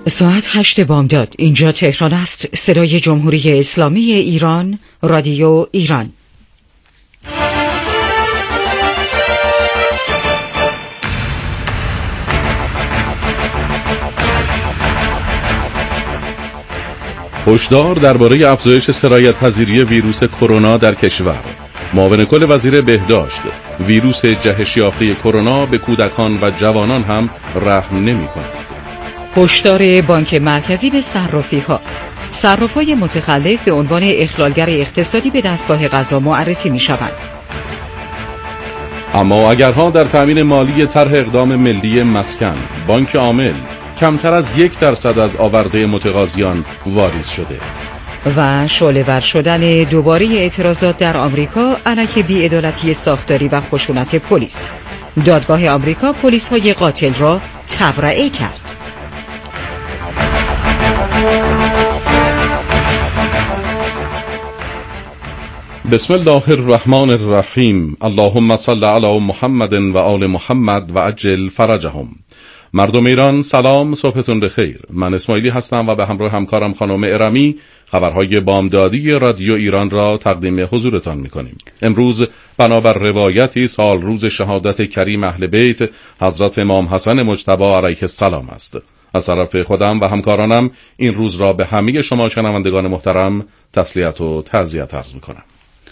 ساعت 8 بامداد. اینجا تهران است. صدای جمهوری اسلامی ایران، رادیو ایران. هشدار درباره افزایش سرایت‌پذیری ویروس کرونا در کشور. معاون کل وزیر بهداشت: ویروس جهش یافته کرونا به کودکان و جوانان هم رحم نمی‌کند. هشدار بانک مرکزی به صرافی‌ها: صراف‌های متخلف به عنوان اخلالگر اقتصادی به دستگاه قضا معرفی می‌شوند. اما اگرها در تأمین مالی طرح اقدام ملی مسکن، بانک عامل کمتر از 1% از آورده متقاضیان واریز شده. و شعله‌ور شدن دوباره اعتراضات در آمریکا علیه بی‌عدالتی ساختاری و خشونت پلیس. دادگاه آمریکا پلیس‌های قاتل را تبرئه کرد. بسم الله الرحمن الرحیم. اللهم صل علی محمد و آل محمد و عجل فرجهم. مردم ایران سلام، صبحتون بخیر. من اسماعیلی هستم و به همراه همکارم خانم ارمی خبرهای بامدادی رادیو ایران را تقدیم حضورتان می‌کنیم. امروز بنابر روایتی سال روز شهادت کریم اهل بیت حضرت امام حسن مجتبی علیه السلام است. از طرف خودم و همکارانم این روز را به همه شما شنوندگان محترم تسلیت و تعزیت عرض می‌کنم.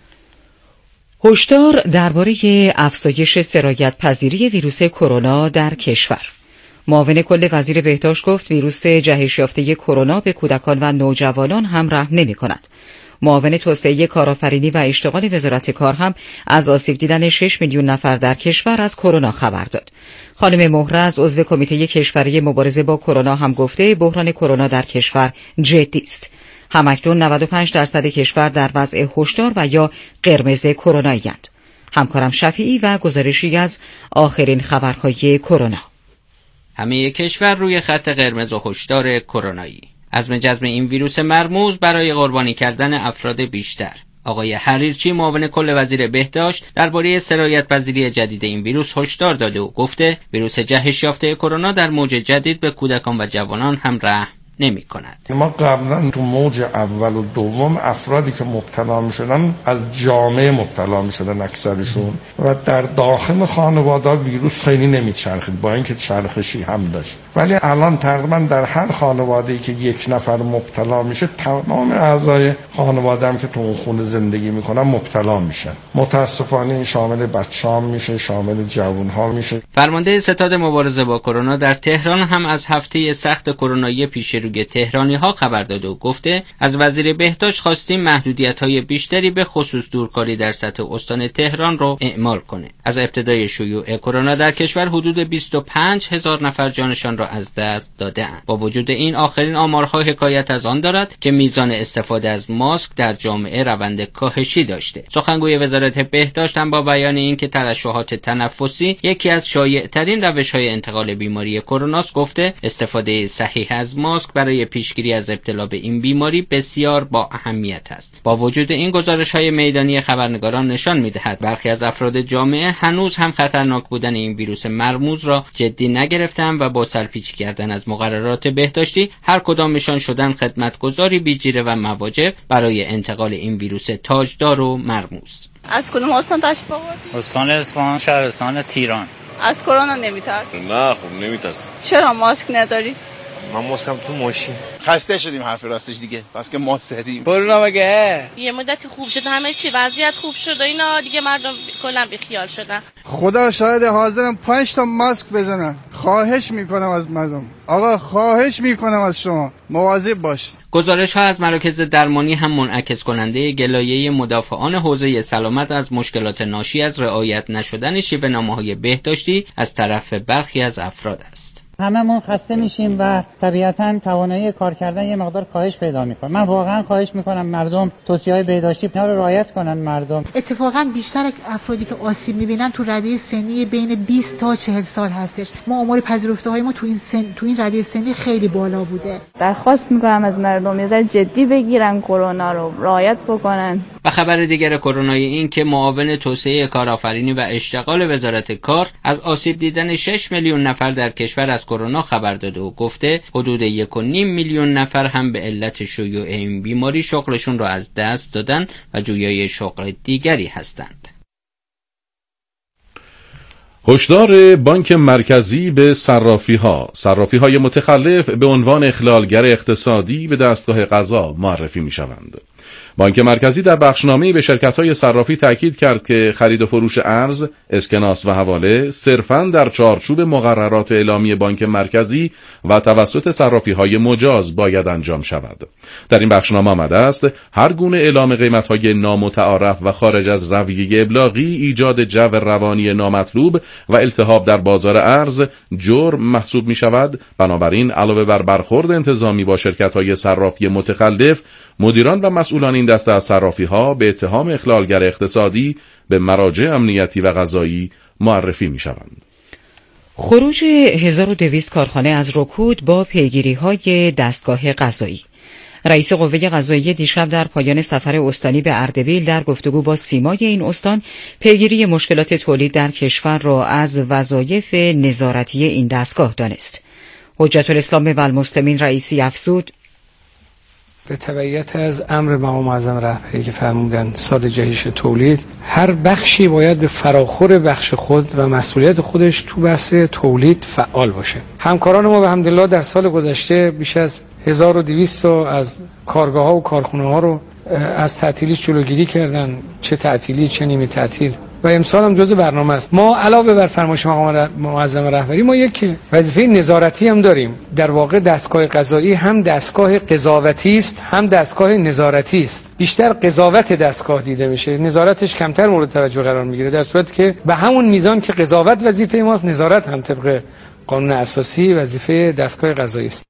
هشدار درباره افزایش سرایت‌پذیری ویروس کرونا در کشور. معاون کل وزیر بهداشت گفت ویروس جهش یافته کرونا به کودکان و نوجوانان هم رحم نمی‌کند. معاون توسعه کارآفرینی و اشتغال وزارت کار هم از آسیب دیدن 6 میلیون نفر در کشور از کرونا خبر داد. خانم مهرز عضو کمیته کشوری مبارزه با کرونا هم گفته بحران کرونا در کشور جدی است. همکنون 95% کشور در وضع هشدار و یا قرمز کرونایی‌اند. همکارم شفیعی و گزارشی از آخرین خبرهای کرونا. همه کشور روی خط قرمز و هشدار کرونایی. عزم جزم این ویروس مرموز برای قربانی کردن افراد بیشتر. آقای حریرچی معاون کل وزیر بهداشت درباره سرایت‌پذیری جدید این ویروس هشدار داده و گفته ویروس جهش یافته کرونا در موج جدید به کودکان و جوانان هم رحم نمی کند. ما قبلا تو موج اول و دوم افرادی که مبتلا می شدن از جامعه مبتلا می شدن اکثرشون و در داخل خانواده ویروس خیلی نمی چرخید با اینکه چرخشی هم داشت، ولی الان تقریبا در هر خانواده‌ای که یک نفر مبتلا میشه تمام اعضای خانواده هم که تو اون خونه زندگی میکنن مبتلا میشن. متاسفانه شامل بچه‌ها میشه، شامل جوان‌ها میشه. فرمانده ستاد مبارزه با کرونا در تهران هم از هفته سخت کرونایی پیش روی تهرانی‌ها خبر داده و گفته از وزیر بهداشت خواستیم محدودیت‌های بیشتری به خصوص دورکاری در سطح استان تهران رو اعمال کنه. از ابتدای شیوع کرونا در کشور حدود 25,000 نفر جانشان را از دست داده‌اند. با وجود این آخرین آمارها حکایت از آن دارد که میزان استفاده از ماسک در جامعه روند کاهشی داشته. سخنگوی وزارت بهداشت هم با بیان اینکه ترشحات تنفسی یکی از شایع‌ترین روش‌های انتقال بیماری کرونا است گفته استفاده صحیح از ماسک برای پیشگیری از ابتلا به این بیماری بسیار با اهمیت است. با وجود این گزارش‌های میدانی خبرنگاران نشان می‌دهد برخی از افراد جامعه هنوز هم خطرناک بودن این ویروس مرموز را جدی نگرفتند و با سرپیچی کردن از مقررات بهداشتی هر کدامشان شدن خدمتگزاری بی‌جیره و مواجب برای انتقال این ویروس تاجدار و مرموز. از کدوم استان تشریف آوردید؟ استان اصفهان، شهرستان تیران. از کرونا نمی‌ترسید؟ نه خب نمی‌ترسم. چرا ماسک ندارید؟ من ماسکم تو ماشین. خسته شدیم حرف راستش دیگه، پس که ما زدیم. کرونا مگه یه مدتی خوب شد، همه چی وضعیت خوب شد و اینا دیگه مردم کلا بیخیال شدن. خدا شاهد حاضرم 5 تا ماسک بزنن. خواهش میکنم از مردم. آقا خواهش میکنم از شما مواظب باشید. گزارش ها از مراکز درمانی هم منعکس کننده گلایه مدافعان حوزه سلامت از مشکلات ناشی از رعایت نشدن شیوه‌نامه‌های بهداشتی از طرف برخی از افراد است. هممون خسته میشیم و طبیعتاً توانایی کار کردن یه مقدار کاهش پیدا میکنه. من واقعا خواهش میکنم مردم توصیه‌های بهداشتی اینا رو رعایت کنن. مردم اتفاقا بیشتر افرادی که آسیب میبینن تو رده سنی بین 20 تا 40 سال هستش. ما آمار پذیرفته‌های ما تو این رده سنی خیلی بالا بوده. درخواست میکنم از مردم یه ذره جدی بگیرن، کرونا رو رعایت بکنن. و خبر دیگر کرونایی این که معاون توسعه کارآفرینی و اشتغال وزارت کار از آسیب دیدن 6 میلیون نفر در کشور از کرونا خبر داده و گفته حدود 1.5 میلیون نفر هم به علت شیوع این بیماری شغلشون را از دست دادن و جویای شغل دیگری هستند. هشدار بانک مرکزی به صرافی‌های متخلف به عنوان اخلالگر اقتصادی به دستگاه قضا معرفی می‌شوند. بانک مرکزی در بخشنامه‌ای به شرکت‌های صرافی تاکید کرد که خرید و فروش ارز، اسکناس و حواله صرفاً در چارچوب مقررات اعلامی بانک مرکزی و توسط صرافی‌های مجاز باید انجام شود. در این بخشنامه آمده است هر گونه اعلام قیمت‌های نامتعارف و خارج از رویه ابلاغی ایجاد جو روانی نامطلوب و التهاب در بازار ارز جرم محسوب می‌شود. بنابراین علاوه بر برخورد انتظامی با شرکت‌های صرافی متخلف، مدیران و مسئولان این دسته از صرافی‌ها به اتهام اخلالگر اقتصادی به مراجع امنیتی و قضایی معرفی می‌شوند. خروج 1200 کارخانه از رکود با پیگیری‌های دستگاه قضایی. رئیس قوه قضاییه دیشب در پایان سفر استانی به اردبیل در گفتگو با سیمای این استان پیگیری مشکلات تولید در کشور را از وظایف نظارتی این دستگاه دانست. حجت الاسلام والمسلمین رئیسی افزود: به تبعیت از امر مقام معظم رهبری که فرمودن سال جهش تولید، هر بخشی باید به فراخور بخش خود و مسئولیت خودش تو بحث تولید فعال باشه. همکاران ما به حمدالله در سال گذشته بیش از 1200 از کارگاه‌ها و کارخانه‌ها رو از تعطیلیش جلوگیری کردن، چه تعطیلی چه نیمه تعطیل، و امسال هم جزء برنامه است. ما علاوه بر فرمایش مقام معظم رهبری ما یک وظیفه نظارتی هم داریم. در واقع دستگاه قضایی هم دستگاه قضاوتی است هم دستگاه نظارتی است. بیشتر قضاوت دستگاه دیده میشه، نظارتش کمتر مورد توجه قرار میگیره، در صورتی که به همون میزان که قضاوت وظیفه ماست، نظارت هم طبق قانون اساسی وظیفه دستگاه قضایی است.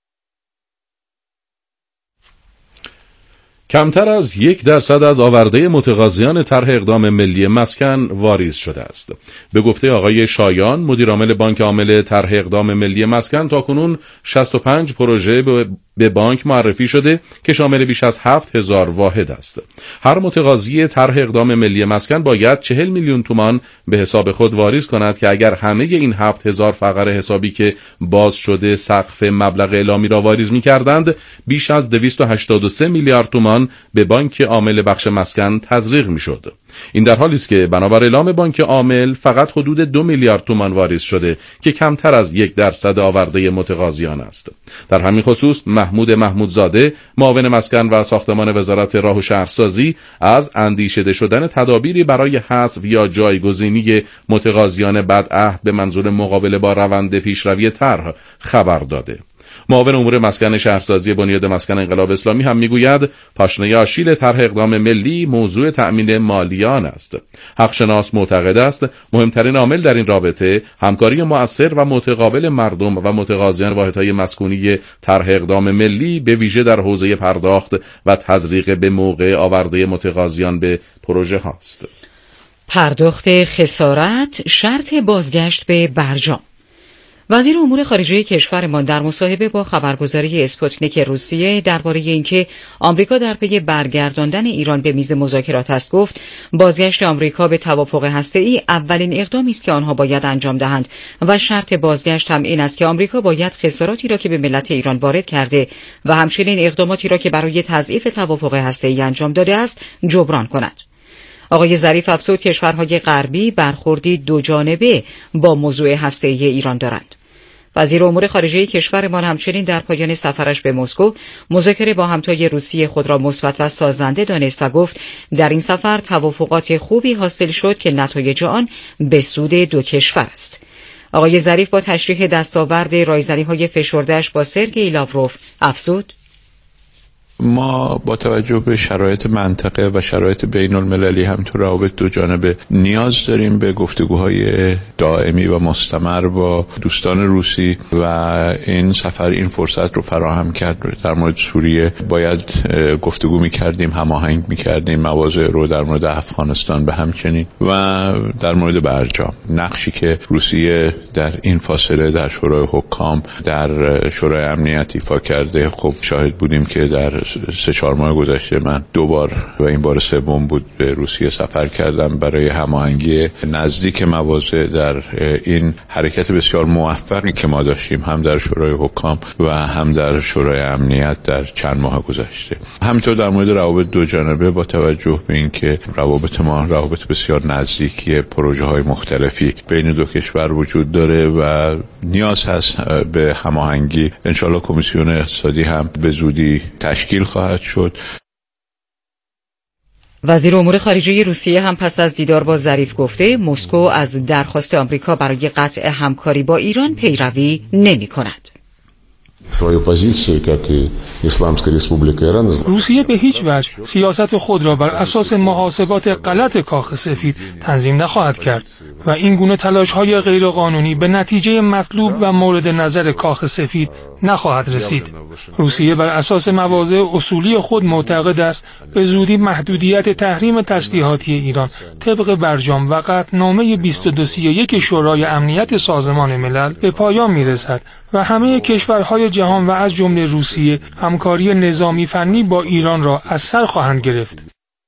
کمتر از 1% از آورده متقاضیان طرح اقدام ملی مسکن واریز شده است. به گفته آقای شایان، مدیرعامل بانک عامل طرح اقدام ملی مسکن، تاکنون 65 پروژه به بانک معرفی شده که شامل بیش از 7000 واحد است. هر متقاضی طرح اقدام ملی مسکن باید 40 میلیون تومان به حساب خود واریز کند که اگر همه این 7000 فقره حسابی که باز شده سقف مبلغ اعلامی را واریز می‌کردند، بیش از 283 میلیارد تومان به بانک عامل بخش مسکن تزریق می‌شد. این در حالی است که بنابر اعلام بانک عامل فقط حدود 2 میلیارد تومان واریز شده که کمتر از 1% آورده متقاضیان است. در همین خصوص محمود محمودزاده، معاون مسکن و ساختمان وزارت راه و شهرسازی، از اندیشیده شدن تدابیری برای حذف یا جایگزینی متقاضیان بدعهد به منظور مقابله با روند پیشروی طرح خبر داده. معاون امور مسکن شهرسازی بنیاد مسکن انقلاب اسلامی هم میگوید پاشنه آشیل طرح اقدام ملی موضوع تأمین مالی آن است. حقشناس معتقد است مهمترین عامل در این رابطه همکاری مؤثر و متقابل مردم و متقاضیان واحدهای مسکونی طرح اقدام ملی، به ویژه در حوزه پرداخت و تزریق به موقع آورده متقاضیان به پروژه هاست. پرداخت خسارت شرط بازگشت به برجام. وزیر امور خارجه کشورمان در مصاحبه با خبرگزاری اسپوتنیک روسیه درباره اینکه آمریکا در پی برگرداندن ایران به میز مذاکرات است گفت بازگشت آمریکا به توافق هسته‌ای اولین اقدامی است که آنها باید انجام دهند و شرط بازگشت هم این است که آمریکا باید خساراتی را که به ملت ایران وارد کرده و همچنین اقداماتی را که برای تضعیف توافق هسته‌ای انجام داده است جبران کند. آقای ظریف افزود کشورهای غربی برخوردی دوجانبه با موضوع هسته‌ای ایران دارند. وزیر امور خارجه کشورمان همچنین در پایان سفرش به مسکو مذاکره با همتای روسی خود را مثبت و سازنده دانست و گفت در این سفر توافقات خوبی حاصل شد که نتایج آن به سود دو کشور است. آقای ظریف با تشریح دستاورد رایزنی‌های فشرده‌اش با سرگئی لاوروف افزود ما با توجه به شرایط منطقه و شرایط بین المللی هم تو روابط دو جانبه نیاز داریم به گفتگوهای دائمی و مستمر با دوستان روسی و این سفر این فرصت رو فراهم کرد. در مورد سوریه باید گفتگو می‌کردیم، هماهنگ می‌کردیم مواضع رو، در مورد افغانستان به همچنین، و در مورد برجام نقشی که روسیه در این فاصله در شورای حکام، در شورای امنیت ایفا کرده. خب شاهد بودیم که در 3-4 ماه گذشته من 2 بار و این بار سوم بود به روسیه سفر کردم برای هماهنگی نزدیک مواضع در این حرکت بسیار موفقی که ما داشتیم، هم در شورای حکام و هم در شورای امنیت در چند ماه گذشته. همینطور در مورد روابط دو جانبه با توجه به اینکه روابط ما روابط بسیار نزدیکی، پروژه‌های مختلفی بین دو کشور وجود داره و نیاز هست به هماهنگی. انشالله کمیسیون اقتصادی هم به زودی تشکیل خواهد شد. وزیر امور خارجه روسیه هم پس از دیدار با ظریف گفته مسکو از درخواست آمریکا برای قطع همکاری با ایران پیروی نمی‌کند. روسیه به هیچ وجه سیاست خود را بر اساس محاسبات غلط کاخ سفید تنظیم نخواهد کرد و این گونه تلاش‌های غیرقانونی به نتیجه مطلوب و مورد نظر کاخ سفید نخواهد رسید. روسیه بر اساس مواضع اصولی خود معتقد است به زودی محدودیت تحریم تسلیحاتی ایران طبق برجام و قطعنامه 2231 شورای امنیت سازمان ملل به پایان می‌رسد و همه کشورهای جهان و از جمله روسیه همکاری نظامی فنی با ایران را از سر خواهند گرفت.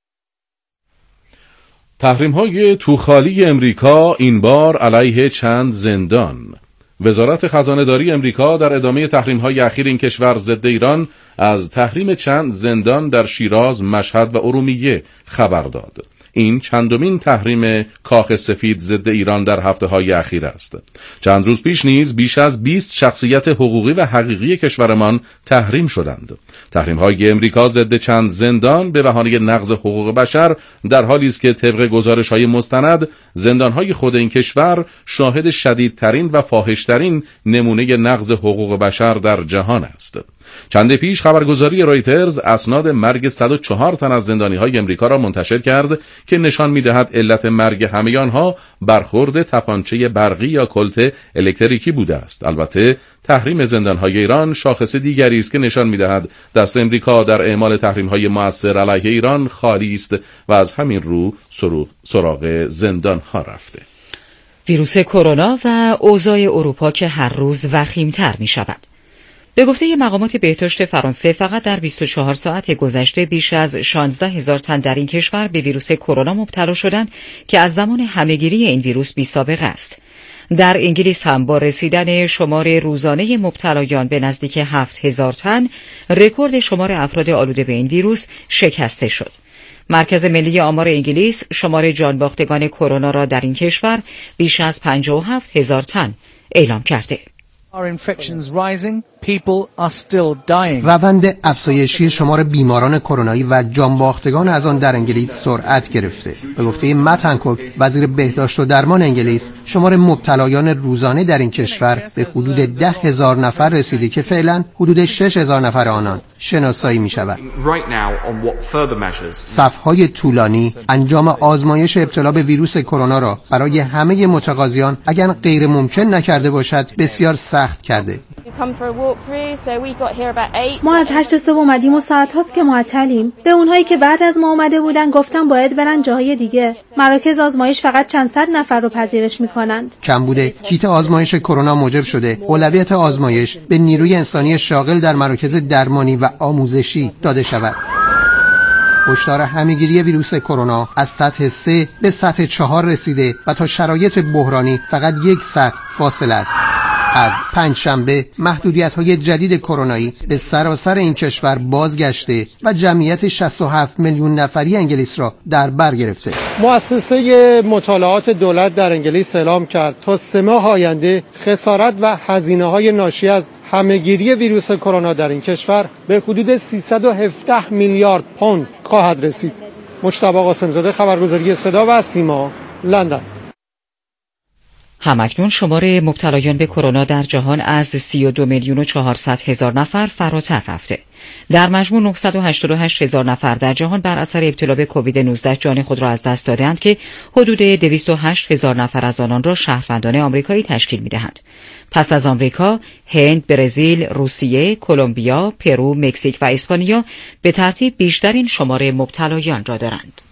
تحریم‌های توخالی امریکا این بار علیه چند زندان. وزارت خزانه‌داری امریکا در ادامه تحریم‌های اخیر این کشور ضد ایران از تحریم چند زندان در شیراز، مشهد و ارومیه خبر داد. این چندمین تحریم کاخ سفید ضد ایران در هفته‌های اخیر است. چند روز پیش نیز بیش از 20 شخصیت حقوقی و حقیقی کشورمان تحریم شدند. تحریم‌های امریکا ضد چند زندان به بهانه نقض حقوق بشر در حالی است که طبق گزارش‌های مستند زندان‌های خود این کشور شاهد شدیدترین و فاحش‌ترین نمونه نقض حقوق بشر در جهان است. چند پیش خبرگزاری رویترز اسناد مرگ 104 تن از زندانی‌های امریکا را منتشر کرد که نشان می‌دهد علت مرگ همه آنها برخورد تپانچه برقی یا کلت الکتریکی بوده است. البته تحریم زندان‌های ایران شاخص دیگری است که نشان می‌دهد دست امریکا در اعمال تحریم‌های مؤثر علیه ایران خالی است و از همین رو سراغ زندان‌ها رفته. ویروس کرونا و اوضاع اروپا که هر روز وخیم‌تر می‌شود. به گفته مقامات بهداشت فرانسه فقط در 24 ساعت گذشته بیش از 16,000 تن در این کشور به ویروس کرونا مبتلا شدند که از زمان همه‌گیری این ویروس بی‌سابقه است. در انگلیس هم با رسیدن شمار روزانه مبتلایان به نزدیک 7,000 تن رکورد شمار افراد آلوده به این ویروس شکسته شد. مرکز ملی آمار انگلیس شمار جانباختگان کرونا را در این کشور بیش از 57,000 تن اعلام کرده. روند افزایشی شمار بیماران کرونایی و جانباختگان از آن در انگلیس سرعت گرفته. به گفته مت هنکوک وزیر بهداشت و درمان انگلیس، شمار مبتلایان روزانه در این کشور به حدود 10,000 نفر رسیده که فعلا حدود 6,000 نفر آنان شناسایی می شود. صفهای طولانی انجام آزمایش ابتلا به ویروس کرونا را برای همه متقاضیان اگر غیر ممکن نکرده باشد بسیار سخت کرده. ما از 8 صبح اومدیم و ساعت هاست که معطلیم. به اونهایی که بعد از ما اومده بودن گفتم باید برن جاهای دیگه. مراکز آزمایش فقط چند صد نفر رو پذیرش میکنند. کمبود کیت آزمایش کرونا موجب شده اولویت آزمایش به نیروی انسانی شاغل در مراکز درمانی و آموزشی داده شود. هشدار همه‌گیری ویروس کرونا از سطح 3 به سطح 4 رسیده و تا شرایط بحرانی فقط یک سطح فاصله است. از پنجشنبه محدودیت‌های جدید کرونایی به سراسر این کشور بازگشته و جمعیت 67 میلیون نفری انگلیس را در بر گرفته. مؤسسه مطالعات دولت در انگلیس اعلام کرد تا 3 ماه آینده خسارت و هزینه‌های ناشی از همه‌گیری ویروس کرونا در این کشور به حدود 317 میلیارد پوند خواهد رسید. مجتبی قاسم‌زاده، خبرگزاری صدا و سیما، لندن. همکنون شمار مبتلایان به کرونا در جهان از 32,400,000 نفر فراتر رفته. در مجموع 988,000 نفر در جهان بر اثر ابتلا به کووید 19 جان خود را از دست دادند که حدود 208,000 نفر از آنان را شهروندان آمریکایی تشکیل می‌دهند. پس از آمریکا، هند، برزیل، روسیه، کلمبیا، پرو، مکزیک و اسپانیا به ترتیب بیشترین شمار مبتلایان را دارند.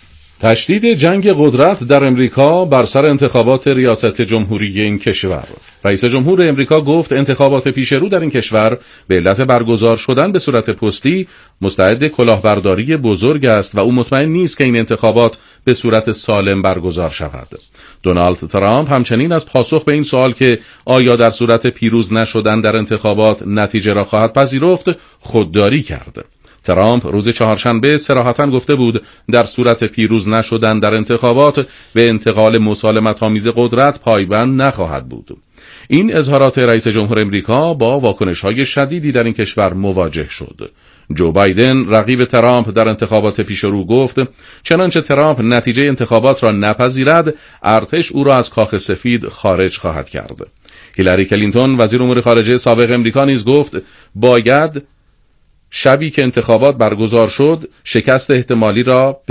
تشدید جنگ قدرت در امریکا بر سر انتخابات ریاست جمهوری این کشور. رئیس جمهور امریکا گفت انتخابات پیش رو در این کشور به علت برگزار شدن به صورت پستی مستعد کلاهبرداری بزرگ است و او مطمئن نیست که این انتخابات به صورت سالم برگزار شود. دونالد ترامپ همچنین از پاسخ به این سوال که آیا در صورت پیروز نشدن در انتخابات نتیجه را خواهد پذیرفت خودداری کرد. ترامپ روز چهارشنبه صراحتاً گفته بود در صورت پیروز نشدن در انتخابات به انتقال مسالمت‌آمیز قدرت پایبند نخواهد بود. این اظهارات رئیس جمهور امریکا با واکنش‌های شدیدی در این کشور مواجه شد. جو بایدن رقیب ترامپ در انتخابات پیش رو گفت چنانچه ترامپ نتیجه انتخابات را نپذیرد ارتش او را از کاخ سفید خارج خواهد کرد. هیلاری کلینتون وزیر امور خارجه سابق امریکا نیز گفت باید شبی که انتخابات برگزار شد شکست احتمالی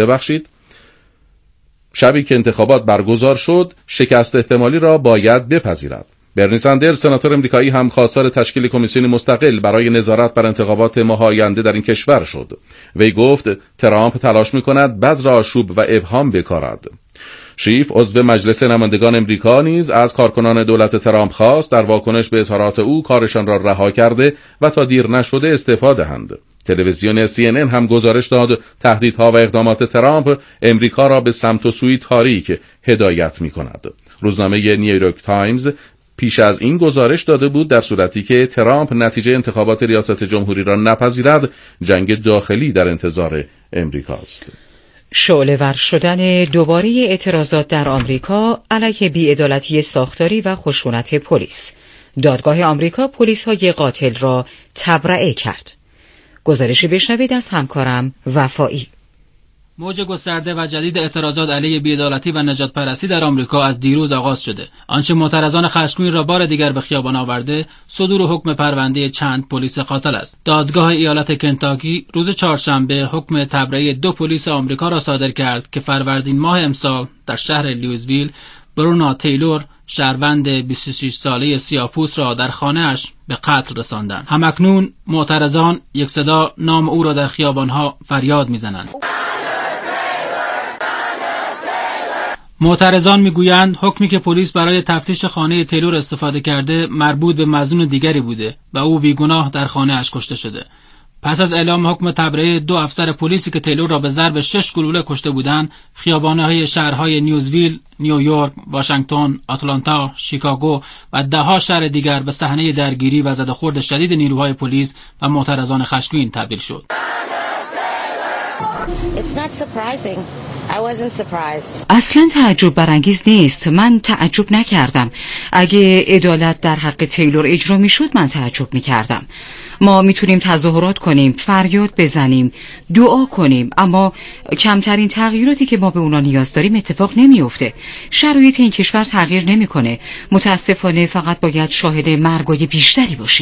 را باید بپذیرد. برنی ساندرز سناتور امریکایی هم خواستار تشکیل کمیسیون مستقل برای نظارت بر انتخابات ماه آینده در این کشور شد. وی گفت ترامپ تلاش می‌کند بذر آشوب و ابهام بکارد. شیف عضو مجلس نمایندگان امریکا نیز از کارکنان دولت ترامپ خواست در واکنش به اظهارات او کارشان را رها کرده و تا دیر نشده استعفا دهند. تلویزیون CNN هم گزارش داد تهدیدها و اقدامات ترامپ امریکا را به سمت و سوی تاریک هدایت می‌کند. روزنامه نیویورک تایمز پیش از این گزارش داده بود در صورتی که ترامپ نتیجه انتخابات ریاست جمهوری را نپذیرد جنگ داخلی در انتظار امریکاست. شعله‌ور شدن دوباره اعتراضات در آمریکا علیه بی‌عدالتی ساختاری و خشونت پلیس. دادگاه آمریکا پلیس‌های قاتل را تبرئه کرد. گزارشی بشنوید از همکارم وفایی. موج گسترده و جدید اعتراضات علیه بی‌عدالتی و نژاد پرستی در آمریکا از دیروز آغاز شده. آنچه معترضان خشمگین را بار دیگر به خیابان آورده، صدور حکم پرونده چند پلیس قاتل است. دادگاه ایالت کنتاکی روز چهارشنبه حکم تبرئه 2 پلیس آمریکا را صادر کرد که فروردین ماه امسال در شهر لیویزویل برونا تیلور شهروند 26 ساله سیاه‌پوست را در خانه‌اش به قتل رساندند. همکنون معترضان یک صدا نام او را در خیابان‌ها فریاد می‌زنند. معترضان میگویند حکمی که پلیس برای تفتیش خانه تیلور استفاده کرده مربوط به مظنون دیگری بوده و او بیگناه در خانه‌اش کشته شده. پس از اعلام حکم تبرئه 2 افسر پلیسی که تیلور را به ضرب 6 گلوله کشته بودند، خیابان‌های شهرهای نیوزویل، نیویورک، واشنگتن، آتلانتا، شیکاگو و ده‌ها شهر دیگر به صحنه درگیری و زده‌خورد شدید نیروهای پلیس و معترضان خشمگین تبدیل شد. اصلا تعجب برانگیز نیست. من تعجب نکردم. اگه عدالت در حق تیلور اجرا میشد من تعجب میکردم. ما میتونیم تظاهرات کنیم، فریاد بزنیم، دعا کنیم، اما کمترین تغییراتی که ما به اونا نیاز داریم اتفاق نمیفته. شرایط این کشور تغییر نمیکنه. متاسفانه فقط باید شاهد مرگای بیشتری باشیم.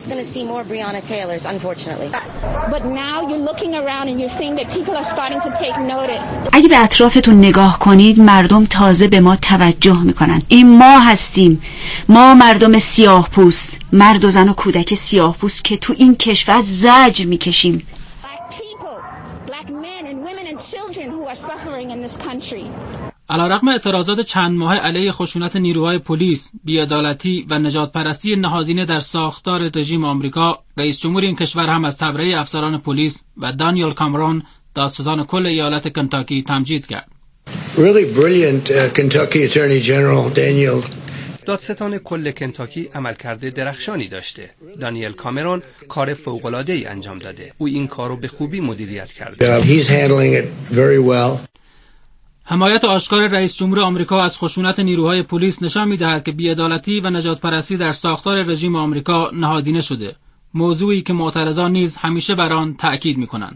اگه به اطرافتون نگاه کنید مردم تازه به ما توجه میکنن. این ما هستیم، ما مردم سیاه پوست، مرد و زن و کودک سیاه پوست که تو این کشور زجر میکشیم. علیرغم اعتراضات چند ماهه علیه خشونت نیروهای پلیس، بی‌عدالتی و نژادپرستی نهادینه در ساختار رژیم آمریکا، رئیس جمهور این کشور هم از تبرئه افسران پلیس و دانیل کامرون دادستان کل ایالت کنتاکی تمجید کرد. دادستان کل کنتاکی عملکرد درخشانی داشته. دانیل کامرون کار فوق‌العاده‌ای انجام داده. او این کارو به خوبی مدیریت کرده. حمایت آشکار رئیس جمهور آمریکا از خشونت نیروهای پلیس نشان می‌دهد که بی‌عدالتی و نژادپرستی در ساختار رژیم آمریکا نهادینه شده. موضوعی که معترضان نیز همیشه بر آن تأکید می‌کنند.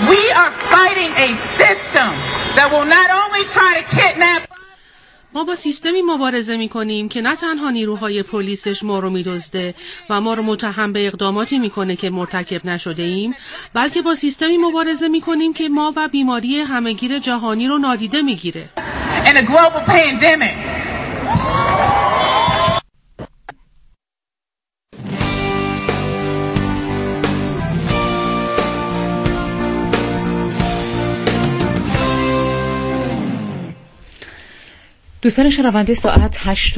ما با سیستمی مبارزه می‌کنیم که نه تنها نیروهای پلیسش ما رو می‌دزده و ما رو متهم به اقداماتی می‌کنه که مرتکب نشده ایم، بلکه با سیستمی مبارزه می‌کنیم که ما و بیماری همه‌گیر جهانی رو نادیده می‌گیره. دوستان شنونده، ساعت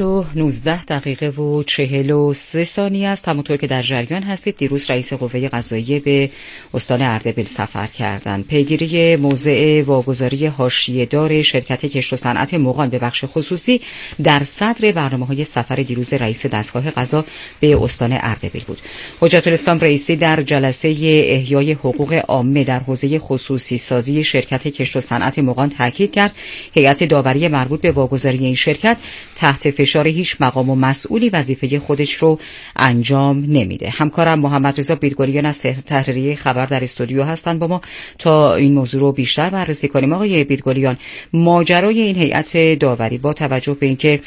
8:19 است. همونطور که در جریان هستید، دیروز رئیس قوه قضاییه به استان اردبیل سفر کردند. پیگیری موضع واگذاری حاشیه‌دار شرکت کشت و صنعت مغان به بخش خصوصی در صدر برنامه‌های سفر دیروز رئیس دستگاه قضا به استان اردبیل بود. حجت الاسلام رئیسی در جلسه احیای حقوق عامه در حوزه خصوصی سازی شرکت کشت و صنعت مغان تاکید کرد هیئت داوری مربوط به واگذاری این شرکت تحت فشار هیچ مقام و مسئولی وظیفه خودش رو انجام نمیده. همکارم محمد رضا بیدگلیان از تحریریه خبر در استودیو هستند با ما تا این موضوع رو بیشتر بررسی کنیم. آقای بیدگلیان، ماجرای این هیئت داوری با توجه به اینکه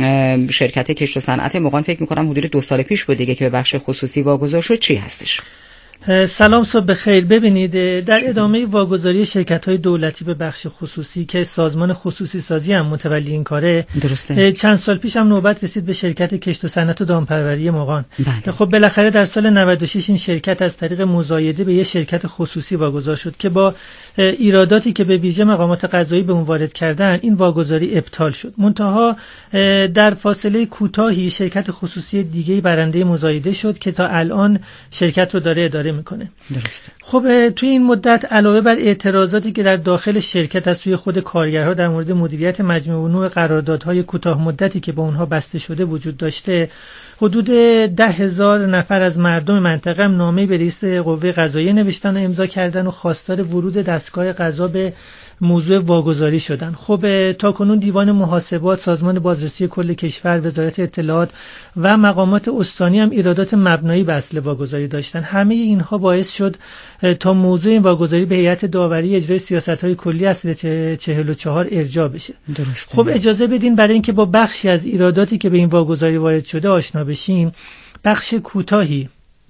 شرکت کشت و صنعت مغان فکر می‌کنم حدود 2 سال پیش بود دیگه که به بخش خصوصی واگذار شد، چی هستش؟ سلام، صبح بخیر. ببینید، در ادامه واگذاری شرکت‌های دولتی به بخش خصوصی که سازمان خصوصی سازی هم متولی این کاره، درسته، چند سال پیش هم نوبت رسید به شرکت کشت و صنعت و دامپروری مغان. خب بالاخره در سال 96 این شرکت از طریق مزایده به یه شرکت خصوصی واگذار شد که با ایراداتی که به ویژه مقامات قضایی به اون وارد کردن، این واگذاری ابطال شد. منتها در فاصله کوتاهی شرکت خصوصی دیگه‌ای برنده مزایده شد که تا الان شرکت رو داره اداره میکنه. درسته. خب توی این مدت علاوه بر اعتراضاتی که در داخل شرکت از سوی خود کارگرها در مورد مدیریت مجموعه و نوع قراردادهای کوتاه مدتی که با اونها بسته شده وجود داشته، حدود 10,000 نفر از مردم منطقه هم نامه‌ای به رئیس قوه قضاییه نوشتن و امضا کردن و خواستار ورود دستگاه قضا به موضوع واگذاری شدن. خب تاکنون دیوان محاسبات، سازمان بازرسی کل کشور، وزارت اطلاعات و مقامات استانی هم ایرادات مبنایی به اصل واگذاری داشتن. همه اینها باعث شد تا موضوع این واگذاری به هیئت داوری اجرای سیاست‌های کلی اصل 44 ارجاع بشه. درسته. خب اجازه بدین برای اینکه با بخشی از ایراداتی که به این واگذاری وارد شده آشنا بشیم، بخش کوتاهی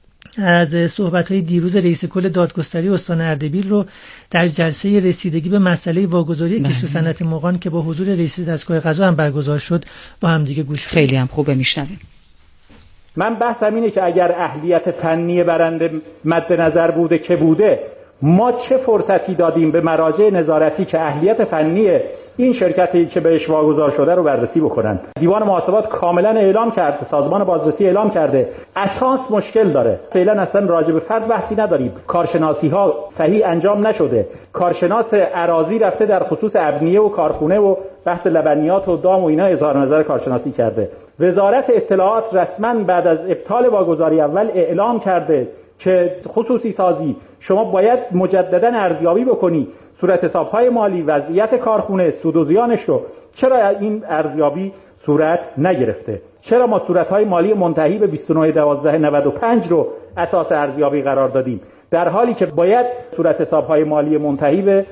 از صحبت‌های دیروز رئیس کل دادگستری استان اردبیل رو در جلسه رسیدگی به مسئله واگذاری کشت و صنعت مغان که با حضور رئیس دستگاه قضا هم برگزار شد با هم دیگه گوش کنیم. خیلی هم خوبه، میشنویم. من بحثم اینه که اگر اهلیت فنی برنده مد نظر بوده که بوده، ما چه فرصتی دادیم به مراجع نظارتی که اهلیت فنی این شرکتی که بهش واگذار شده رو بررسی بکنن؟ دیوان محاسبات کاملا اعلام کرد، سازمان بازرسی اعلام کرده، اساس مشکل داره. فعلا اصلا راجع به فرد بحثی نداریم. کارشناسی ها صحیح انجام نشده. کارشناس اراضی رفته در خصوص ابنیه و کارخونه و بحث لبنیات و دام و اینا اظهار نظر کارشناسی کرده. وزارت اطلاعات رسما بعد از ابطال واگذاری اول اعلام کرده که خصوصی سازی شما باید مجددا ارزیابی بکنی صورت حساب‌های مالی، وضعیت کارخونه، سود و زیانش رو. چرا این ارزیابی صورت نگرفته؟ چرا ما صورت‌های مالی منتهی به 29/12/95 رو اساس ارزیابی قرار دادیم در حالی که باید صورت حساب‌های مالی منتهی به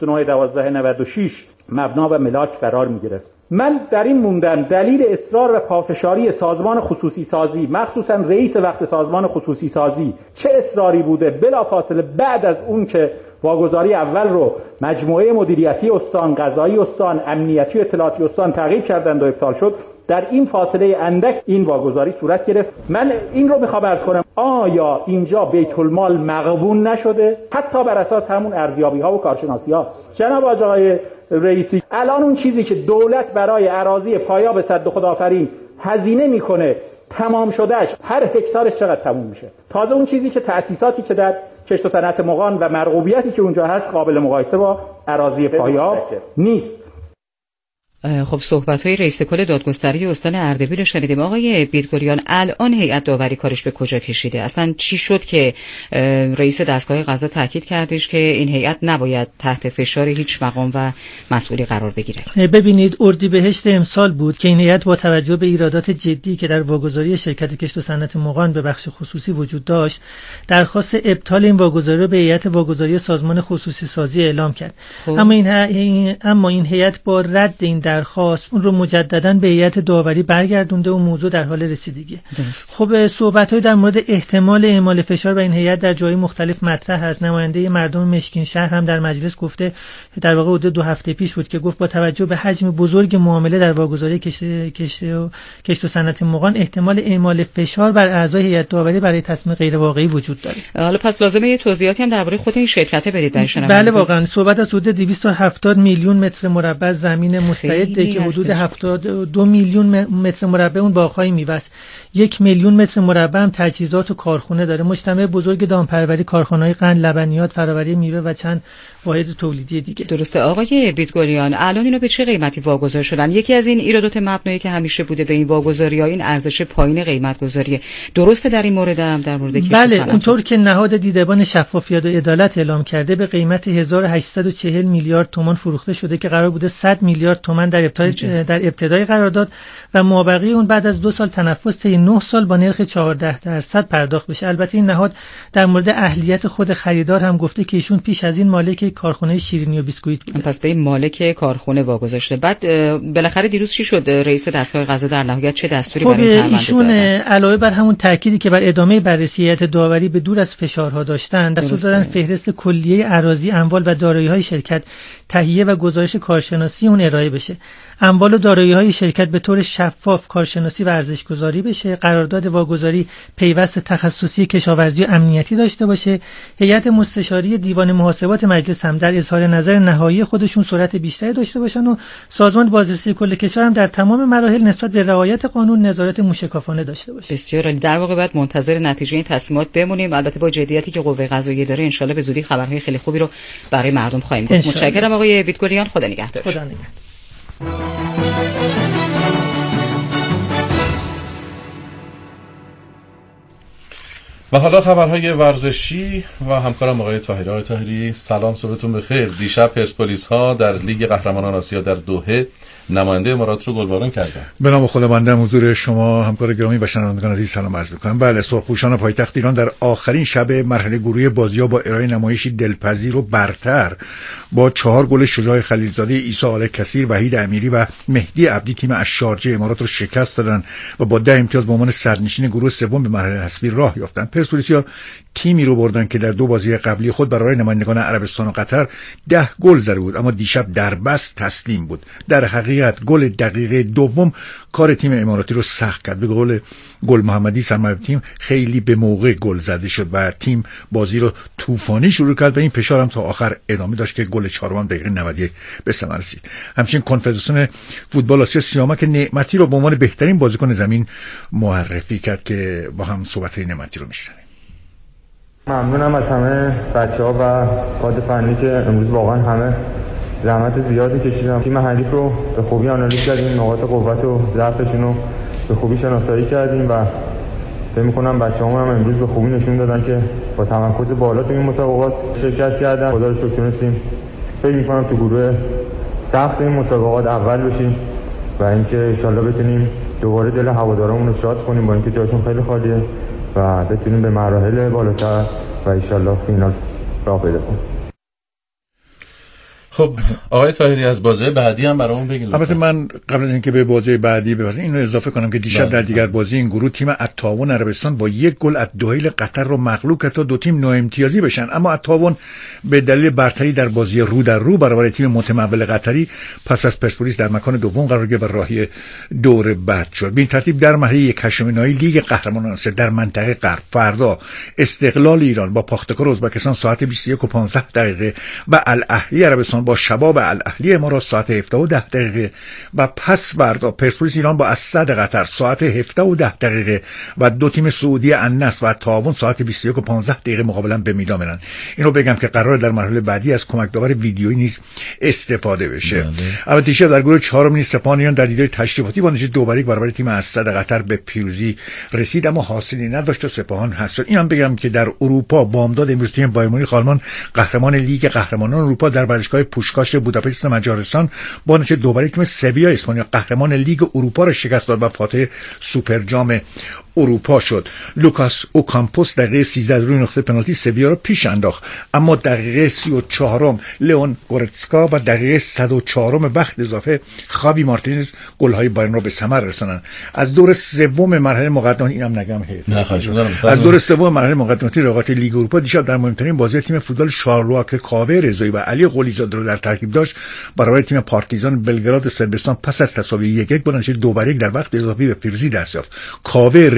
29/12/96 مبنا و ملاک قرار می‌گرفت؟ من در این موندم دلیل اصرار و پافشاری سازمان خصوصی سازی، مخصوصا رئیس وقت سازمان خصوصی سازی، چه اصراری بوده بلافاصله بعد از اون که واگذاری اول رو مجموعه مدیریتی استان، قضایی استان، امنیتی و اطلاعاتی استان تعقیب کردند و ابطال شد، در این فاصله اندک این واگذاری صورت گرفت. من این رو میخوام عرض کنم، آیا اینجا بیت المال مغبون نشده حتی بر اساس همون ارزیابی ها و کارشناسی ها؟ جناب آقای رئیسی، الان اون چیزی که دولت برای اراضی پایاب سد خداآفرین هزینه میکنه تمام شدهش هر هکتارش چقدر تموم میشه؟ تازه اون چیزی که تأسیساتی که در کشت و صنعت مغان و مرغوبیتی که اونجا هست قابل مقایسه با اراضی پایاب نیست. خب صحبت‌های رئیس کل دادگستری استان اردبیل رو شنیدیم. آقای بیدگلیان، الان هیئت داوری کارش به کجا کشیده؟ اصلا چی شد که رئیس دستگاه قضا تاکید کردش که این هیئت نباید تحت فشار هیچ مقام و مسئولی قرار بگیره؟ ببینید، اردیبهشت امسال بود که این هیئت با توجه به ایرادات جدی که در واگذاری شرکت کشت و صنعت مغان به بخش خصوصی وجود داشت، درخواست ابطال این واگذاری رو به هیئت واگذاری سازمان خصوصی سازی اعلام کرد. اما این هیئت با رد این درخواست اون رو مجددا به هیئت داوری برگردونده و موضوع در حال رسیدگی. درست. خب صحبت‌های در مورد احتمال اعمال فشار بر این هیئت در جای مختلف مطرح است. نماینده مردم مشکین شهر هم در مجلس گفته، در واقع حدود 2 هفته پیش بود که گفت با توجه به حجم بزرگ معامله در واگذاری کشت و صنعت مغان احتمال اعمال فشار بر اعضای هیئت داوری برای تصمیم غیر واقعی وجود داره. حالا پس لازمه یه توضیحاتی هم درباره خود این شرکت بدید برای شنوندگان. بله واقعا صحبت از حدود 270 میلیون متر مربع زمین مستعد واحد که حدود 72 میلیون متر مربع اون باغ‌های میوه است. 1 میلیون متر مربع هم تجهیزات و کارخونه داره. مجتمع بزرگ دامپروری، کارخانه‌های قند، لبنیات، فراوری میوه و چند واحد تولیدی دیگه. درسته آقای بیتگوریان، الان اینا به چه قیمتی واگذار شدن؟ یکی از این ایرادات مبنایی که همیشه بوده به این واگذاری‌ها این ارزش پایین قیمت گذاریه. درسته در این مورد هم در مورد بله، اونطور که نهاد دیدبان شفافیت و عدالت اعلام کرده به قیمت 1840 میلیارد تومان فروخته شده که قرار بوده 100 میلیارد تومان در ابتدای قرارداد و مابقی اون بعد از 2 سال تنفس طی 9 سال با نرخ 14% پرداخت بشه. البته این نهاد در مورد اهلیت خود خریدار هم گفته که ایشون پیش از این مالک کارخانه شیرینی و بیسکویت بوده. پس به این مالک کارخانه واگذار شده. بعد بالاخره دیروز چی شد؟ رئیس دستگاه قضا در نهایت چه دستوری برای این پرونده ایشون علاوه بر همون تأکیدی که بر ادامه بررسی هیئت داوری به دور از فشارها داشتن، دستور دادن فهرست کلیه اراضی، اموال و دارایی‌های شرکت تهیه و گزارش کارشناسی اون ارائه بشه. اموال و دارایی‌های شرکت به طور شفاف کارشناسی و ارزش‌گذاری بشه. قرارداد واگذاری پیوست تخصصی کشاورزی و امنیتی داشته باشه. هیئت مستشاری دیوان محاسبات مجلس هم در اظهار نظر نهایی خودشون سرعت بیشتری داشته باشن و سازمان بازرسی کل کشور هم در تمام مراحل نسبت به رعایت قانون نظارت موشکافانه داشته باشه. بسیار عالی. در واقع باید منتظر نتیجه این تصمیمات بمونیم. البته با جدیتی که قوه قضاییه داره ان شاءالله به زودی خبرهای خیلی خوبی رو برای مردم خواهیم گفت. متشکرم آقای بیتگوریان، خدا نگهدار. خدا نگهدار. و حالا خبرهای ورزشی و همکارم آقای طاهری. سلام، صبحتون بخیر. دیشب پرسپولیس‌ها در لیگ قهرمانان آسیا در دوحه نماینده امارات رو گلباران کردن. به نام خداوند، حضور شما همکار گرامی و شنوندگان عزیز سلام عرض می‌کنم. بله، سرخپوشان پایتخت ایران در آخرین شب مرحله گروهی بازی‌ها با ارائه نمایشی دلپذیر و برتر با 4 گل شجاع خلیلزاده، عیسی آل کثیر، وحید امیری و مهدی عبدی تیم از شارجه امارات رو شکست دادن و با 10 امتیاز به عنوان سرنشین گروه سوم به مرحله حذفی راه یافتند. پرسپولیس‌ها تیمی رو بردن که در 2 بازی قبلی خود برای نمایندگان عربستان و قطر 10 گل زده بود، اما دیشب در بس تسلیم بود. در حقیقت گل دقیقه دوم کار تیم اماراتی رو سخت کرد. به قول گل محمدی سرمربی تیم خیلی به موقع گل زده شد و تیم بازی رو طوفانی شروع کرد و این فشار هم تا آخر ادامه داشت که گل 4 دقیقه 91 به ثمر رسید. همچنین کنفدراسیون فوتبال آسیا سیامک نعمتی رو به عنوان بهترین بازیکن زمین معرفی کرد که با هم صحبت‌های نعمتی رو میشنویم. ممنونم از همه بچه‌ها و کادر فنی که امروز واقعا همه زحمت زیادی کشیدن. تیم حریف رو به خوبی آنالیز کردیم، نقاط قوت و ضعفشون رو به خوبی شناسایی کردیم و فکر می‌کنم بچه‌ها هم امروز به خوبی نشون دادن که با تمرکز بالا تو این مسابقات شرکت کردن. خدا رو شکر تونستیم فکر می‌کنم تو گروه سخت این مسابقات اول بشیم و اینکه ان شاءالله بتونیم دوباره دل هوادارمون رو شاد کنیم با اینکه جاشون خیلی خالیه و بتونیم به مراحل بالاتر و ان شاءالله فینال راه پیدا کنیم. خب آقای طاهری از بازی بعدی هم برامون بگین. البته من قبل از اینکه به بازی بعدی بپردازیم اینو اضافه کنم که دیشب در دیگر بازی این گروه تیم التعاون عربستان با 1 گل از دوحیل قطر رو مغلوب کرد تا 2 تیم ناامتیازی بشن، اما التعاون به دلیل برتری در بازی رو در رو برابر تیم متمول قطری پس از پرسپولیس در مکان دوم قرار گرفت و راهی دور بعد شد. به این ترتیب در مرحله 1/8 نهایی لیگ قهرمانان آسیا در منطقه غرب فردا استقلال ایران با پاختکار ازبکستان ساعت 21:15 و الاهلی عربستان با شباب الاهلی امارات ساعت 17:10 و پس فردا پرسپولیس ایران با اسد قطر ساعت 17:10 و 2 تیم سعودی النصر و تعاون ساعت 21:15 مقابلا به میدان میرن. اینو بگم که قرار در مرحله بعدی از کمک داور ویدیویی نیز استفاده بشه. البته دیشب در گروه 4 سپاهان ایران در دیدار تشریفاتی با نتیجه 2-1 برابر تیم اسد قطر به پیروزی رسید، اما حاصلی نداشت و سپاهان حذف شد. اینم بگم که در اروپا بامداد امروز تیم بایر مونیخ آلمان قهرمان لیگ قهرمانان اروپا در ورزشگاه پوشکاش بوداپست مجارستان با نتیجه 2-1 تیم سویا اسپانیا قهرمان لیگ اروپا را شکست داد و فاتح سوپر جام اروپا شد. لوکاس اوکامپوس دقیقه 13 روی نقطه پنالتی سویا را پیش انداخت، اما دقیقه 34 لئون گورتسکا و دقیقه 104 وقت اضافه خاوی مارتینز گل‌های بایرن را به ثمر رساندند. از دور سوم مرحله مقدماتی اینم نگم از دور سوم مرحله مقدماتی رقابت لیگ اروپا دیشب در مهمترین بازی تیم فوتبال شارلوآ که کاوه رضایی و علی قلیزاده رو در ترکیب داشت برابر تیم پارتیزان بلگراد صربستان پس از تساوی 1-1 با نتیجه 2-1 در وقت اضافی به پیروزی دست یافت. کاوه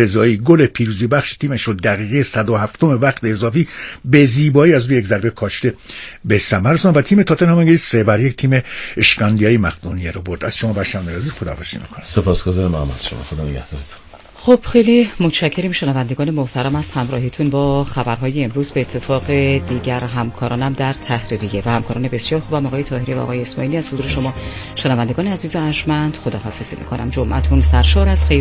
رضایی گل پیروزی بخش تیمش رو دقیقه 107 وقت اضافی به زیبایی از روی یک ضربه کاشته به ثمر رساند و تیم تاتنهام انگلیس 3-1 تیم اشکاندیای مقدونیه رو برد. از شما باشم نرازی، خداحافظی می‌کنم. سپاسگزارم محمد شما، خدا نگهدارتون. خب خیلی متشکریم شنوندگان محترم از همراهیتون با خبرهای امروز. به اتفاق دیگر همکارانم در تحریریه و همکاران بسیار خوبم آقای طاهری و آقای اسماعیلی از حضور شما شنوندگان عزیز و ارجمند خداحافظی می‌کنم. جمعتون سرشار از خیر